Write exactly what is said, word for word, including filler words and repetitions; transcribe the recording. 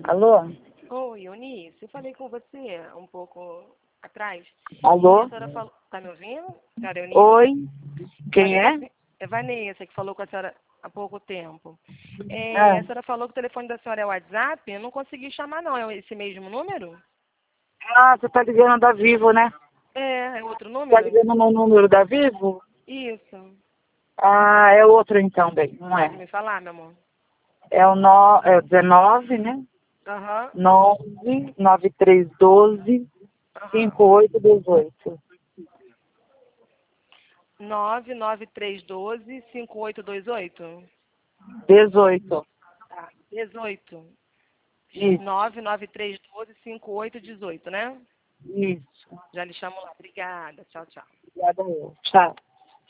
Alô? Oi, Eunice, eu falei com você um pouco atrás. Alô? A senhora falou... Tá me ouvindo? Cara, Eunice? Oi? Quem Olha, é? é Vanessa, que falou com a senhora há pouco tempo. É, Ah, a senhora falou que o telefone da senhora é o WhatsApp, eu não consegui chamar não, é esse mesmo número? ah, você tá ligando da Vivo, né? É, é outro Tá número? ligando no número da Vivo? Isso. Ah, é outro então, bem, não Pode é? me falar, meu amor? É o, no, é o dezenove, né? Aham, nove nove três um dois aham. cinco oito dois oito. nove nove três um dois cinco oito dois oito? dezoito. Tá, dezoito. Isso, nove nove três um dois cinco oito um oito, né? isso. Já lhe chamo lá. Obrigada. Tchau, tchau. Obrigada eu. Tchau.